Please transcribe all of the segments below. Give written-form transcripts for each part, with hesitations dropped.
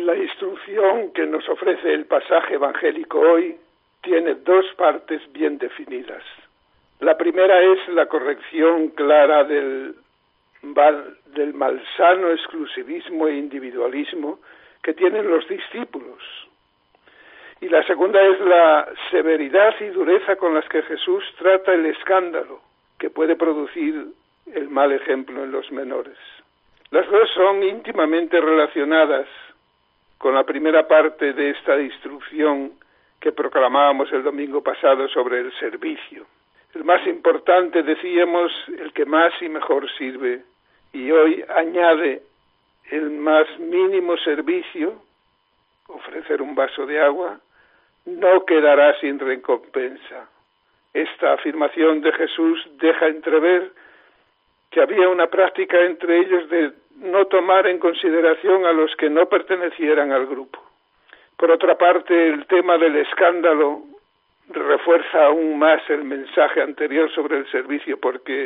La instrucción que nos ofrece el pasaje evangélico hoy tiene dos partes bien definidas. La primera es la corrección clara del malsano exclusivismo e individualismo que tienen los discípulos. Y la segunda es la severidad y dureza con las que Jesús trata el escándalo que puede producir el mal ejemplo en los menores. Las dos son íntimamente relacionadas con la primera parte de esta instrucción que proclamábamos el domingo pasado sobre el servicio. El más importante, decíamos, el que más y mejor sirve, y hoy añade el más mínimo servicio, ofrecer un vaso de agua, no quedará sin recompensa. Esta afirmación de Jesús deja entrever que había una práctica entre ellos de no tomar en consideración a los que no pertenecieran al grupo. Por otra parte, el tema del escándalo refuerza aún más el mensaje anterior sobre el servicio, porque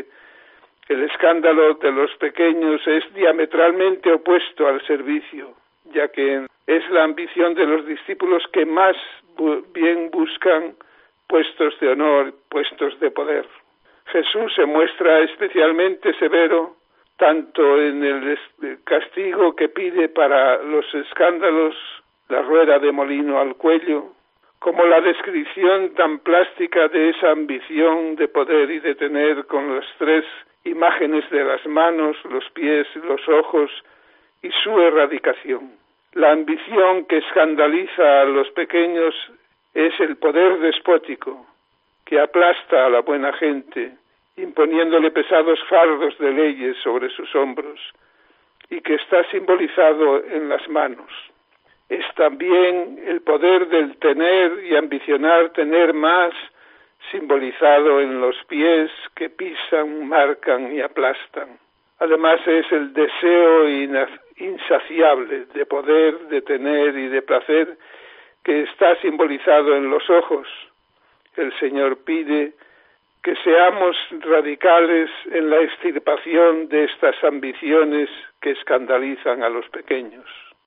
el escándalo de los pequeños es diametralmente opuesto al servicio, ya que es la ambición de los discípulos que más bien buscan puestos de honor, puestos de poder. Jesús se muestra especialmente severo tanto en el castigo que pide para los escándalos, la rueda de molino al cuello, como la descripción tan plástica de esa ambición de poder y de tener con las tres imágenes de las manos, los pies, los ojos y su erradicación. La ambición que escandaliza a los pequeños es el poder despótico que aplasta a la buena gente, imponiéndole pesados fardos de leyes sobre sus hombros y que está simbolizado en las manos. Es también el poder del tener y ambicionar tener más, simbolizado en los pies que pisan, marcan y aplastan. Además es el deseo insaciable de poder, de tener y de placer que está simbolizado en los ojos. El Señor pide que seamos radicales en la extirpación de estas ambiciones que escandalizan a los pequeños.